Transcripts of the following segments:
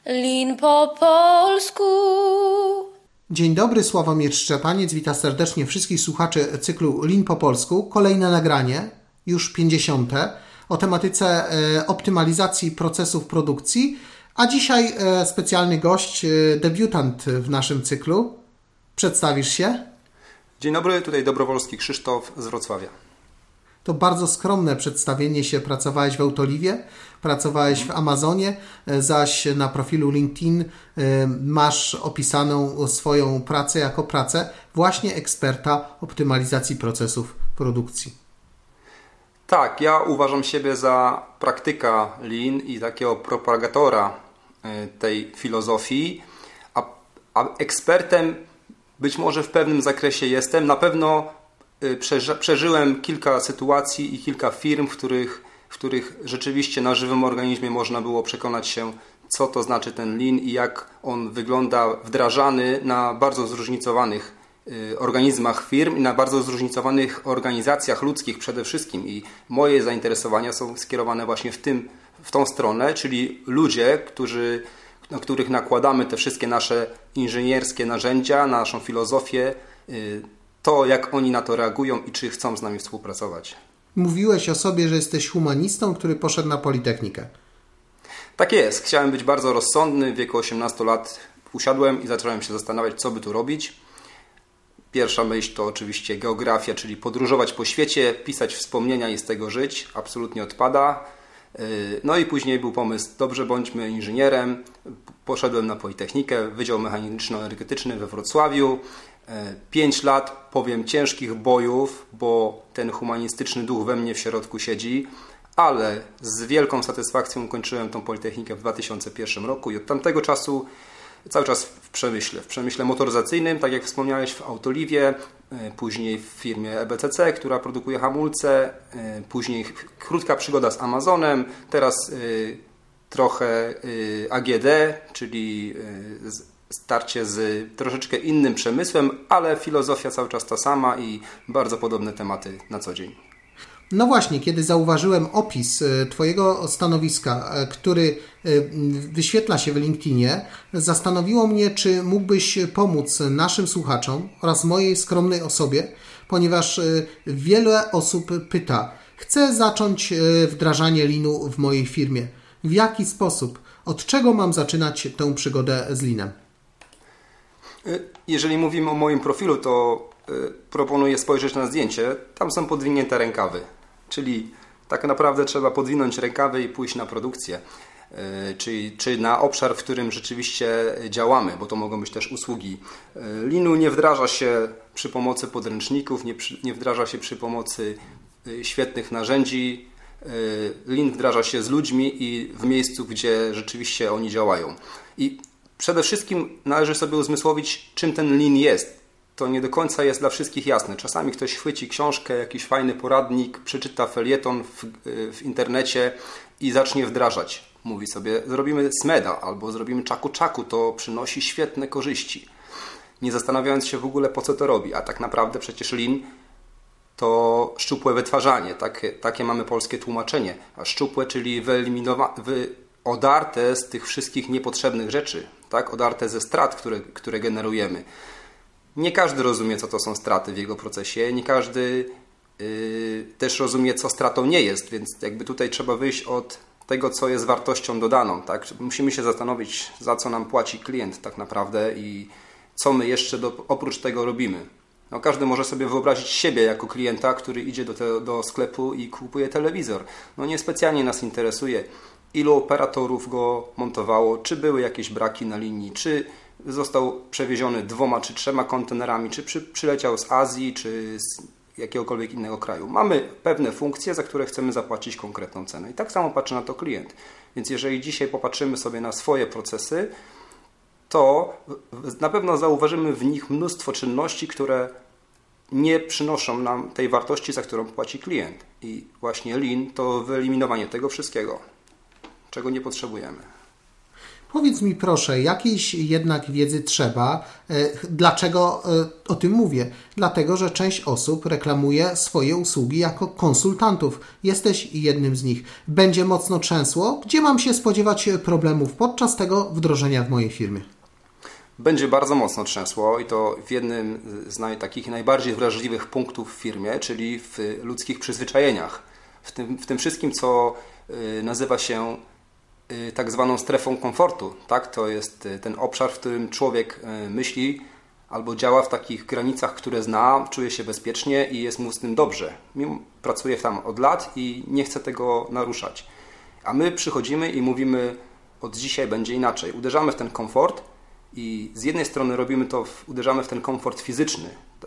Lin po polsku. Dzień dobry, Sławomir Szczepaniec. Witam serdecznie wszystkich słuchaczy cyklu Lin po polsku. Kolejne nagranie, już 50. o tematyce optymalizacji procesów produkcji. A dzisiaj specjalny gość, debiutant w naszym cyklu. Przedstawisz się? Dzień dobry, tutaj Dobrowolski Krzysztof z Wrocławia. To bardzo skromne przedstawienie się. Pracowałeś w Autoliwie, pracowałeś w Amazonie, zaś na profilu LinkedIn masz opisaną swoją pracę jako pracę właśnie eksperta optymalizacji procesów produkcji. Tak, ja uważam siebie za praktyka Lean i takiego propagatora tej filozofii, a ekspertem być może w pewnym zakresie jestem. Na pewno przeżyłem kilka sytuacji i kilka firm, w których rzeczywiście na żywym organizmie można było przekonać się, co to znaczy ten Lean i jak on wygląda wdrażany na bardzo zróżnicowanych organizmach firm i na bardzo zróżnicowanych organizacjach ludzkich przede wszystkim. I moje zainteresowania są skierowane właśnie w tą stronę, czyli ludzie, na których nakładamy te wszystkie nasze inżynierskie narzędzia, naszą filozofię, to jak oni na to reagują i czy chcą z nami współpracować. Mówiłeś o sobie, że jesteś humanistą, który poszedł na Politechnikę. Tak jest. Chciałem być bardzo rozsądny. W wieku 18 lat usiadłem i zacząłem się zastanawiać, co by tu robić. Pierwsza myśl to oczywiście geografia, czyli podróżować po świecie, pisać wspomnienia i z tego żyć. Absolutnie odpada. No i później był pomysł, dobrze, bądźmy inżynierem. Poszedłem na Politechnikę, Wydział Mechaniczno-Energetyczny we Wrocławiu. 5 lat, powiem, ciężkich bojów, bo ten humanistyczny duch we mnie w środku siedzi, ale z wielką satysfakcją kończyłem tą Politechnikę w 2001 roku i od tamtego czasu cały czas w przemyśle motoryzacyjnym, tak jak wspomniałeś, w Autoliwie, później w firmie EBCC, która produkuje hamulce, później krótka przygoda z Amazonem, teraz trochę AGD, czyli starcie z troszeczkę innym przemysłem, ale filozofia cały czas ta sama i bardzo podobne tematy na co dzień. No właśnie, kiedy zauważyłem opis Twojego stanowiska, który wyświetla się w LinkedInie, zastanowiło mnie, czy mógłbyś pomóc naszym słuchaczom oraz mojej skromnej osobie, ponieważ wiele osób pyta, chcę zacząć wdrażanie Leanu w mojej firmie. W jaki sposób? Od czego mam zaczynać tę przygodę z Leanem? Jeżeli mówimy o moim profilu, to proponuję spojrzeć na zdjęcie. Tam są podwinięte rękawy, czyli tak naprawdę trzeba podwinąć rękawy i pójść na produkcję, czy na obszar, w którym rzeczywiście działamy, bo to mogą być też usługi. Leanu nie wdraża się przy pomocy podręczników, nie wdraża się przy pomocy świetnych narzędzi. Lean wdraża się z ludźmi i w miejscu, gdzie rzeczywiście oni działają. I przede wszystkim należy sobie uzmysłowić, czym ten Lean jest. To nie do końca jest dla wszystkich jasne. Czasami ktoś chwyci książkę, jakiś fajny poradnik, przeczyta felieton w internecie i zacznie wdrażać. Mówi sobie, zrobimy SMEDA albo zrobimy czaku-czaku, to przynosi świetne korzyści. Nie zastanawiając się w ogóle, po co to robi. A tak naprawdę przecież Lean to szczupłe wytwarzanie. Takie mamy polskie tłumaczenie. A szczupłe, czyli odarte z tych wszystkich niepotrzebnych rzeczy, tak? Odarte ze strat, które generujemy. Nie każdy rozumie, co to są straty w jego procesie, nie każdy też rozumie, co stratą nie jest, więc jakby tutaj trzeba wyjść od tego, co jest wartością dodaną. Tak? Musimy się zastanowić, za co nam płaci klient tak naprawdę i co my jeszcze oprócz tego robimy. No, każdy może sobie wyobrazić siebie jako klienta, który idzie do sklepu i kupuje telewizor. No niespecjalnie nas interesuje, ilu operatorów go montowało, czy były jakieś braki na linii, czy został przewieziony 2 czy 3 kontenerami, czy przyleciał z Azji, czy z jakiegokolwiek innego kraju. Mamy pewne funkcje, za które chcemy zapłacić konkretną cenę. I tak samo patrzy na to klient. Więc jeżeli dzisiaj popatrzymy sobie na swoje procesy, to na pewno zauważymy w nich mnóstwo czynności, które nie przynoszą nam tej wartości, za którą płaci klient. I właśnie Lean to wyeliminowanie tego wszystkiego, czego nie potrzebujemy. Powiedz mi proszę, jakiejś jednak wiedzy trzeba. Dlaczego o tym mówię? Dlatego, że część osób reklamuje swoje usługi jako konsultantów. Jesteś jednym z nich. Będzie mocno trzęsło. Gdzie mam się spodziewać problemów podczas tego wdrożenia w mojej firmie? Będzie bardzo mocno trzęsło i to w jednym z takich najbardziej wrażliwych punktów w firmie, czyli w ludzkich przyzwyczajeniach. W tym wszystkim, co nazywa się tak zwaną strefą komfortu. Tak? To jest ten obszar, w którym człowiek myśli albo działa w takich granicach, które zna, czuje się bezpiecznie i jest mu z tym dobrze. Pracuje tam od lat i nie chce tego naruszać. A my przychodzimy i mówimy, od dzisiaj będzie inaczej. Uderzamy w ten komfort i z jednej strony uderzamy w ten komfort fizyczny,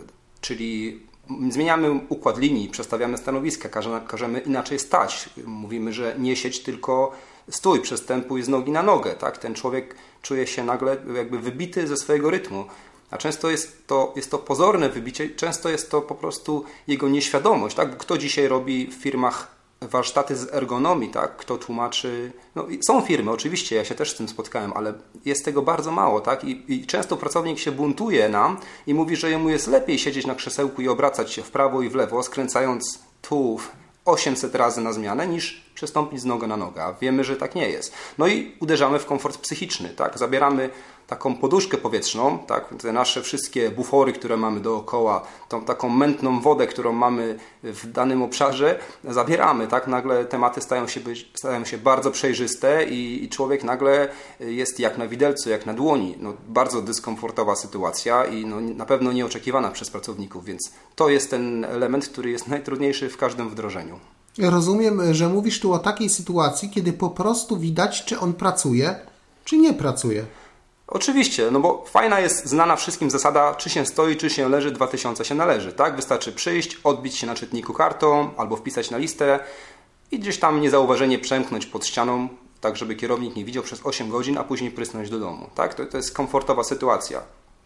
czyli zmieniamy układ linii, przestawiamy stanowiska, każemy inaczej stać. Mówimy, że nie siedź, tylko stój, przestępuj z nogi na nogę. Tak? Ten człowiek czuje się nagle jakby wybity ze swojego rytmu. A często jest to pozorne wybicie, często jest to po prostu jego nieświadomość. Tak? Bo kto dzisiaj robi w firmach warsztaty z ergonomii, tak? Kto tłumaczy... No, są firmy, oczywiście, ja się też z tym spotkałem, ale jest tego bardzo mało. Tak? I często pracownik się buntuje nam i mówi, że jemu jest lepiej siedzieć na krzesełku i obracać się w prawo i w lewo, skręcając tułów 800 razy na zmianę, niż przestąpić z nogę na nogę. A wiemy, że tak nie jest. No i uderzamy w komfort psychiczny. Tak? Zabieramy taką poduszkę powietrzną, tak? Te nasze wszystkie bufory, które mamy dookoła, tą taką mętną wodę, którą mamy w danym obszarze, zabieramy. Tak? Nagle tematy stają się bardzo przejrzyste i człowiek nagle jest jak na widelcu, jak na dłoni. No, bardzo dyskomfortowa sytuacja i no, na pewno nieoczekiwana przez pracowników, więc to jest ten element, który jest najtrudniejszy w każdym wdrożeniu. Rozumiem, że mówisz tu o takiej sytuacji, kiedy po prostu widać, czy on pracuje, czy nie pracuje. Oczywiście, no bo fajna jest znana wszystkim zasada, czy się stoi, czy się leży, 2000 się należy. Tak? Wystarczy przyjść, odbić się na czytniku kartą albo wpisać na listę i gdzieś tam niezauważenie przemknąć pod ścianą, tak żeby kierownik nie widział przez 8 godzin, a później prysnąć do domu. Tak? To jest komfortowa sytuacja.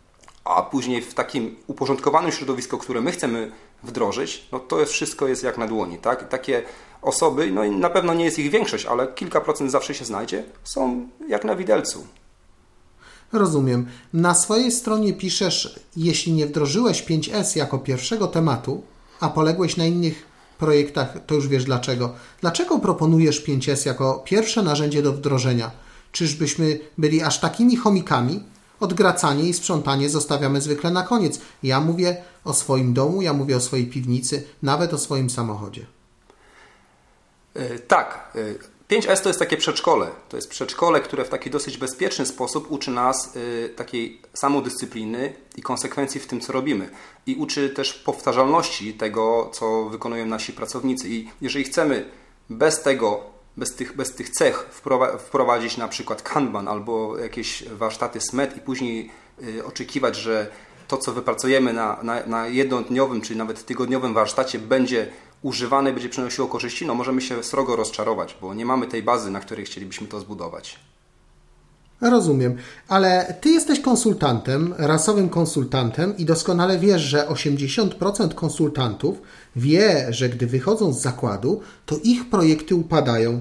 A później w takim uporządkowanym środowisku, które my chcemy wdrożyć, no to wszystko jest jak na dłoni. Tak? I takie osoby, no i na pewno nie jest ich większość, ale kilka procent zawsze się znajdzie, są jak na widelcu. Rozumiem. Na swojej stronie piszesz, jeśli nie wdrożyłeś 5S jako pierwszego tematu, a poległeś na innych projektach, to już wiesz dlaczego. Dlaczego proponujesz 5S jako pierwsze narzędzie do wdrożenia? Czyżbyśmy byli aż takimi chomikami? Odgracanie i sprzątanie zostawiamy zwykle na koniec. Ja mówię o swoim domu, ja mówię o swojej piwnicy, nawet o swoim samochodzie. Tak. 5S to jest takie przedszkole. To jest przedszkole, które w taki dosyć bezpieczny sposób uczy nas takiej samodyscypliny i konsekwencji w tym, co robimy. I uczy też powtarzalności tego, co wykonują nasi pracownicy. I jeżeli chcemy bez tych cech wprowadzić na przykład Kanban albo jakieś warsztaty SMED i później oczekiwać, że to, co wypracujemy na jednodniowym czy nawet tygodniowym warsztacie będzie używane, będzie przynosiło korzyści, no możemy się srogo rozczarować, bo nie mamy tej bazy, na której chcielibyśmy to zbudować. Rozumiem, ale Ty jesteś konsultantem, rasowym konsultantem i doskonale wiesz, że 80% konsultantów wie, że gdy wychodzą z zakładu, to ich projekty upadają.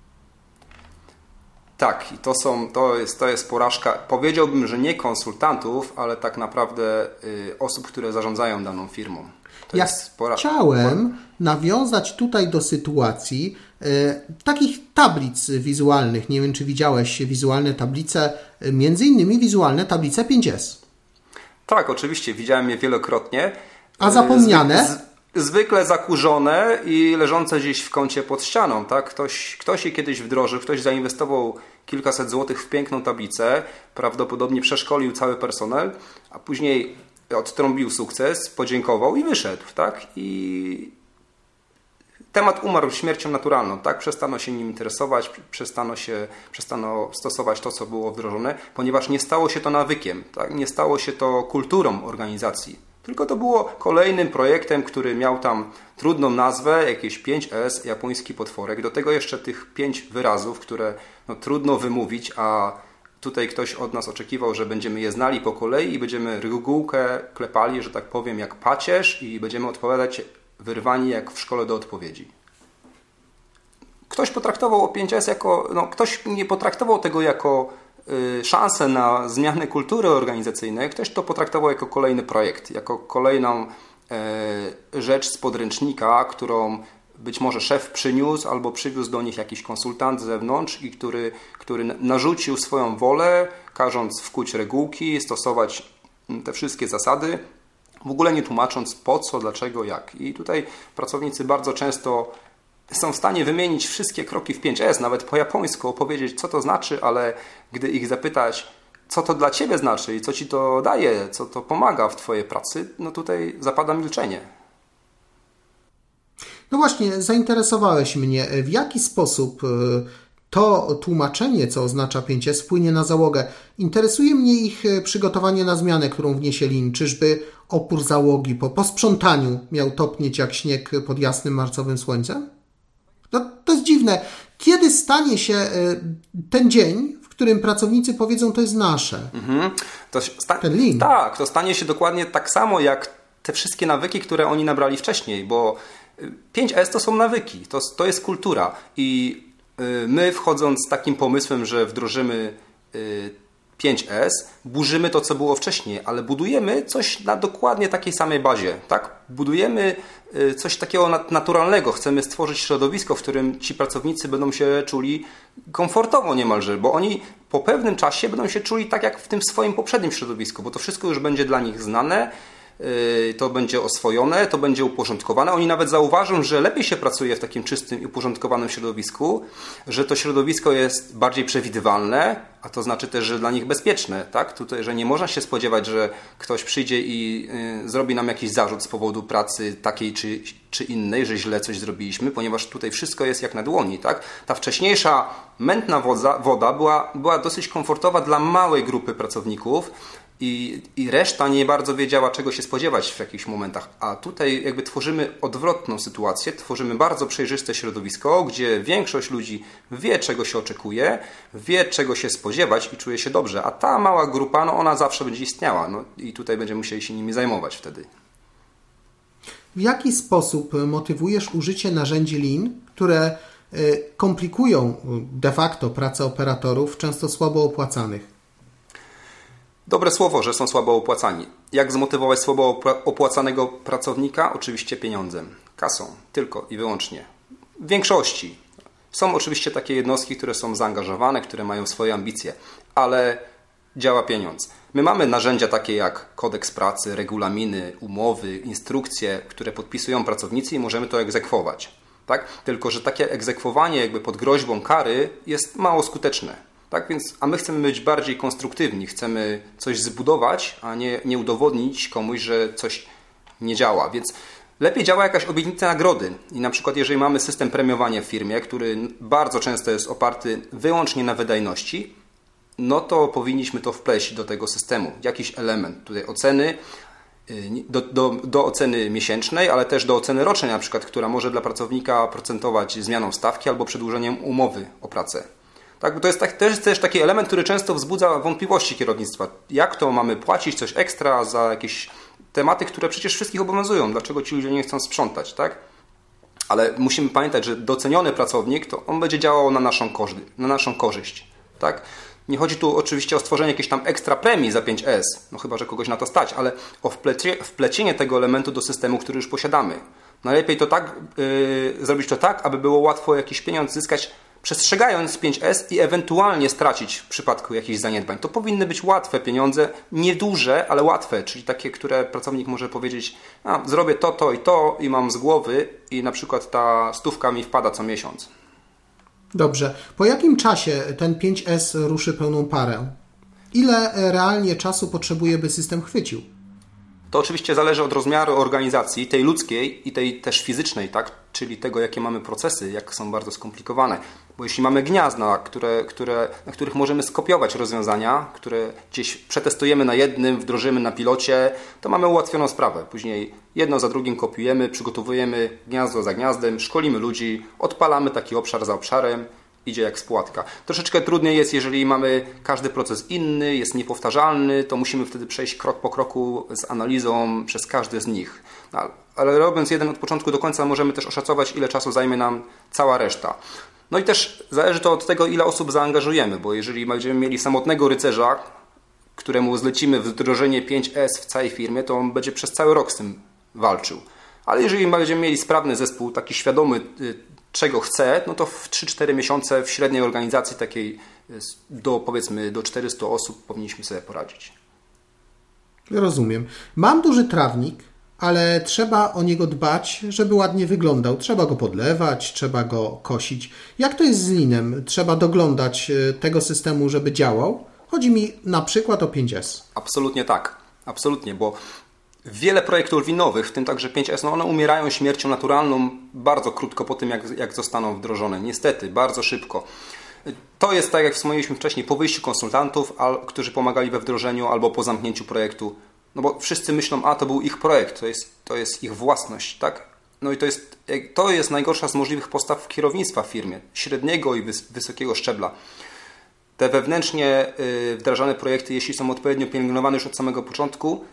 Tak, i to jest porażka, powiedziałbym, że nie konsultantów, ale tak naprawdę osób, które zarządzają daną firmą. Chciałem nawiązać tutaj do sytuacji takich tablic wizualnych. Nie wiem, czy widziałeś wizualne tablice, między innymi wizualne tablice 5S. Tak, oczywiście, widziałem je wielokrotnie. A zapomniane? Zwykle zakurzone i leżące gdzieś w kącie pod ścianą. Tak? Ktoś je kiedyś wdrożył, ktoś zainwestował kilkaset złotych w piękną tablicę, prawdopodobnie przeszkolił cały personel, a później odtrąbił sukces, podziękował i wyszedł. Tak? I temat umarł śmiercią naturalną. Tak? Przestano się nim interesować, przestano stosować to, co było wdrożone, ponieważ nie stało się to nawykiem. Tak? Nie stało się to kulturą organizacji. Tylko to było kolejnym projektem, który miał tam trudną nazwę, jakieś 5S, japoński potworek. Do tego jeszcze tych 5 wyrazów, które trudno wymówić, a tutaj ktoś od nas oczekiwał, że będziemy je znali po kolei i będziemy regułkę klepali, że tak powiem, jak pacierz i będziemy odpowiadać wyrwani jak w szkole do odpowiedzi. Ktoś potraktował 5S ktoś nie potraktował tego jako szansę na zmianę kultury organizacyjnej, ktoś to potraktował jako kolejny projekt, jako kolejną rzecz z podręcznika, którą być może szef przyniósł albo przywiózł do nich jakiś konsultant z zewnątrz i który narzucił swoją wolę, każąc wkuć regułki, stosować te wszystkie zasady, w ogóle nie tłumacząc po co, dlaczego, jak. I tutaj pracownicy bardzo często są w stanie wymienić wszystkie kroki w 5S, nawet po japońsku, opowiedzieć co to znaczy, ale gdy ich zapytać, co to dla Ciebie znaczy i co Ci to daje, co to pomaga w Twojej pracy, no tutaj zapada milczenie. No właśnie, zainteresowałeś mnie, w jaki sposób to tłumaczenie, co oznacza 5S, wpłynie na załogę. Interesuje mnie ich przygotowanie na zmianę, którą wniesie Lean. Czyżby opór załogi po sprzątaniu miał topnieć jak śnieg pod jasnym marcowym słońcem? No, to jest dziwne. Kiedy stanie się ten dzień, w którym pracownicy powiedzą, to jest nasze? Ten Lean. Tak, to stanie się dokładnie tak samo jak te wszystkie nawyki, które oni nabrali wcześniej, bo 5S to są nawyki, to jest kultura i my wchodząc z takim pomysłem, że wdrożymy 5S, burzymy to, co było wcześniej, ale budujemy coś na dokładnie takiej samej bazie. Tak? Budujemy coś takiego naturalnego. Chcemy stworzyć środowisko, w którym ci pracownicy będą się czuli komfortowo niemalże, bo oni po pewnym czasie będą się czuli tak jak w tym swoim poprzednim środowisku, bo to wszystko już będzie dla nich znane, to będzie oswojone, to będzie uporządkowane. Oni nawet zauważą, że lepiej się pracuje w takim czystym i uporządkowanym środowisku, że to środowisko jest bardziej przewidywalne, a to znaczy też, że dla nich bezpieczne. Tak? Tutaj, że nie można się spodziewać, że ktoś przyjdzie i zrobi nam jakiś zarzut z powodu pracy takiej czy innej, że źle coś zrobiliśmy, ponieważ tutaj wszystko jest jak na dłoni. Tak? Ta wcześniejsza mętna woda była dosyć komfortowa dla małej grupy pracowników, i reszta nie bardzo wiedziała, czego się spodziewać w jakichś momentach. A tutaj jakby tworzymy odwrotną sytuację, tworzymy bardzo przejrzyste środowisko, gdzie większość ludzi wie, czego się oczekuje, wie, czego się spodziewać i czuje się dobrze. A ta mała grupa, no ona zawsze będzie istniała. No i tutaj będziemy musieli się nimi zajmować wtedy. W jaki sposób motywujesz użycie narzędzi Lean, które komplikują de facto pracę operatorów, często słabo opłacanych? Dobre słowo, że są słabo opłacani. Jak zmotywować słabo opłacanego pracownika? Oczywiście pieniądzem, kasą, tylko i wyłącznie. W większości. Są oczywiście takie jednostki, które są zaangażowane, które mają swoje ambicje, ale działa pieniądz. My mamy narzędzia takie jak kodeks pracy, regulaminy, umowy, instrukcje, które podpisują pracownicy i możemy to egzekwować. Tak? Tylko że takie egzekwowanie jakby pod groźbą kary jest mało skuteczne. Tak więc, a my chcemy być bardziej konstruktywni, chcemy coś zbudować, a nie udowodnić komuś, że coś nie działa. Więc lepiej działa jakaś obietnica nagrody. I na przykład jeżeli mamy system premiowania w firmie, który bardzo często jest oparty wyłącznie na wydajności, no to powinniśmy to wpleść do tego systemu. Jakiś element tutaj oceny, do oceny miesięcznej, ale też do oceny rocznej na przykład, która może dla pracownika procentować zmianą stawki albo przedłużeniem umowy o pracę. Tak, bo to jest też taki element, który często wzbudza wątpliwości kierownictwa. Jak to mamy płacić coś ekstra za jakieś tematy, które przecież wszystkich obowiązują? Dlaczego ci ludzie nie chcą sprzątać? Tak? Ale musimy pamiętać, że doceniony pracownik, to on będzie działał na naszą korzyść. Tak? Nie chodzi tu oczywiście o stworzenie jakiejś tam ekstra premii za 5S, no chyba że kogoś na to stać, ale o wplecienie tego elementu do systemu, który już posiadamy. Najlepiej to tak, zrobić to tak, aby było łatwo jakiś pieniądz zyskać, przestrzegając 5S i ewentualnie stracić w przypadku jakichś zaniedbań. To powinny być łatwe pieniądze, nieduże, ale łatwe, czyli takie, które pracownik może powiedzieć, zrobię to i to i mam z głowy i na przykład ta stówka mi wpada co miesiąc. Dobrze. Po jakim czasie ten 5S ruszy pełną parę? Ile realnie czasu potrzebuje, by system chwycił? To oczywiście zależy od rozmiaru organizacji, tej ludzkiej i tej też fizycznej, tak? Czyli tego, jakie mamy procesy, jak są bardzo skomplikowane. Bo jeśli mamy gniazda, na których możemy skopiować rozwiązania, które gdzieś przetestujemy na jednym, wdrożymy na pilocie, to mamy ułatwioną sprawę. Później jedno za drugim kopiujemy, przygotowujemy gniazdo za gniazdem, szkolimy ludzi, odpalamy taki obszar za obszarem, idzie jak spłatka. Troszeczkę trudniej jest, jeżeli mamy każdy proces inny, jest niepowtarzalny, to musimy wtedy przejść krok po kroku z analizą przez każdy z nich. Ale robiąc jeden od początku do końca możemy też oszacować, ile czasu zajmie nam cała reszta. No i też zależy to od tego, ile osób zaangażujemy, bo jeżeli będziemy mieli samotnego rycerza, któremu zlecimy wdrożenie 5S w całej firmie, to on będzie przez cały rok z tym walczył. Ale jeżeli będziemy mieli sprawny zespół, taki świadomy, czego chce, no to w 3-4 miesiące w średniej organizacji takiej powiedzmy do 400 osób powinniśmy sobie poradzić. Rozumiem. Mam duży trawnik, ale trzeba o niego dbać, żeby ładnie wyglądał. Trzeba go podlewać, trzeba go kosić. Jak to jest z linem? Trzeba doglądać tego systemu, żeby działał? Chodzi mi na przykład o 5S. Absolutnie tak. Absolutnie, bo wiele projektów linowych, w tym także 5S, one umierają śmiercią naturalną bardzo krótko po tym, jak zostaną wdrożone. Niestety, bardzo szybko. To jest, tak jak wspomnieliśmy wcześniej, po wyjściu konsultantów, którzy pomagali we wdrożeniu albo po zamknięciu projektu. No bo wszyscy myślą, to był ich projekt, to jest ich własność, tak? No i to jest najgorsza z możliwych postaw kierownictwa w firmie, średniego i wysokiego szczebla. Te wewnętrznie wdrażane projekty, jeśli są odpowiednio pielęgnowane już od samego początku,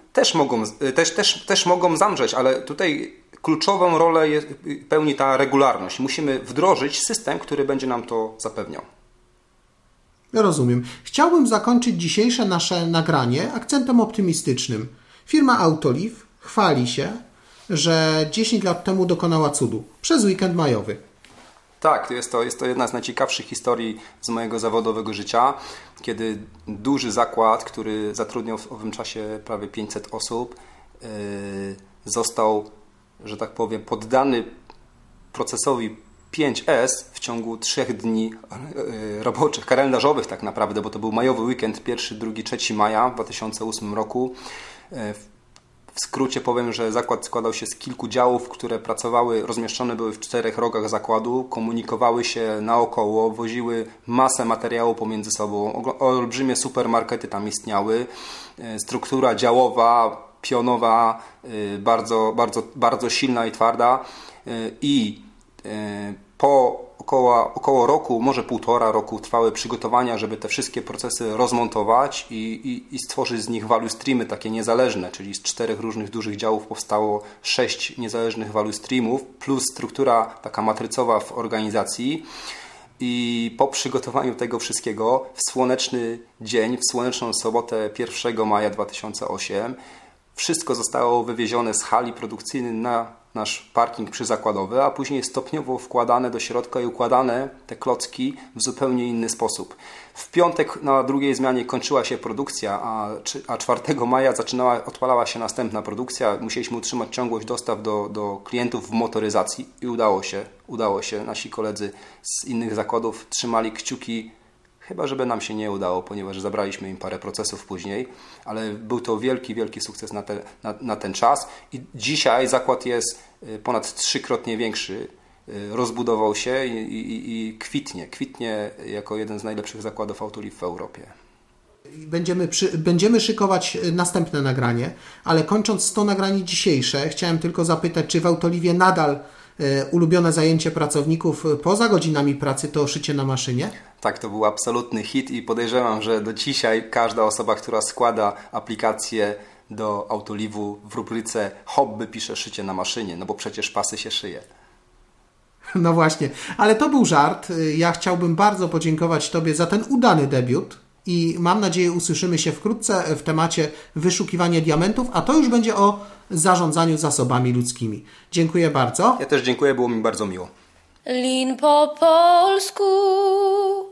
też mogą zamrzeć, ale tutaj kluczową rolę pełni ta regularność. Musimy wdrożyć system, który będzie nam to zapewniał. Rozumiem. Chciałbym zakończyć dzisiejsze nasze nagranie akcentem optymistycznym. Firma Autoliv chwali się, że 10 lat temu dokonała cudu przez weekend majowy. Tak, jest to jedna z najciekawszych historii z mojego zawodowego życia, kiedy duży zakład, który zatrudniał w owym czasie prawie 500 osób, został, że tak powiem, poddany procesowi 5S w ciągu 3 dni roboczych, kalendarzowych tak naprawdę, bo to był majowy weekend, 1, 2, 3 maja w 2008 roku. W skrócie powiem, że zakład składał się z kilku działów, które pracowały, rozmieszczone były w 4 rogach zakładu, komunikowały się naokoło, woziły masę materiału pomiędzy sobą, olbrzymie supermarkety tam istniały, struktura działowa, pionowa, bardzo, bardzo, bardzo silna i twarda i po około roku, może 1,5 roku trwały przygotowania, żeby te wszystkie procesy rozmontować i stworzyć z nich value streamy takie niezależne, czyli z 4 różnych dużych działów powstało 6 niezależnych value streamów plus struktura taka matrycowa w organizacji. I po przygotowaniu tego wszystkiego w słoneczny dzień, w słoneczną sobotę 1 maja 2008 wszystko zostało wywiezione z hali produkcyjnej na nasz parking przyzakładowy, a później stopniowo wkładane do środka i układane te klocki w zupełnie inny sposób. W piątek na drugiej zmianie kończyła się produkcja, a 4 maja odpalała się następna produkcja. Musieliśmy utrzymać ciągłość dostaw do klientów w motoryzacji i udało się. Nasi koledzy z innych zakładów trzymali kciuki, chyba żeby nam się nie udało, ponieważ zabraliśmy im parę procesów później, ale był to wielki, wielki sukces na ten czas i dzisiaj zakład jest ponad 3-krotnie większy, rozbudował się i kwitnie jako jeden z najlepszych zakładów Autoliv w Europie. Będziemy szykować następne nagranie, ale kończąc to nagranie dzisiejsze, chciałem tylko zapytać, czy w Autoliwie nadal ulubione zajęcie pracowników poza godzinami pracy to szycie na maszynie? Tak, to był absolutny hit i podejrzewam, że do dzisiaj każda osoba, która składa aplikację do Autolivu w rubryce hobby pisze szycie na maszynie, no bo przecież pasy się szyje. No właśnie, ale to był żart. Ja chciałbym bardzo podziękować Tobie za ten udany debiut i mam nadzieję usłyszymy się wkrótce w temacie wyszukiwania diamentów, a to już będzie o zarządzaniu zasobami ludzkimi. Dziękuję bardzo. Ja też dziękuję, było mi bardzo miło. Lin po polsku.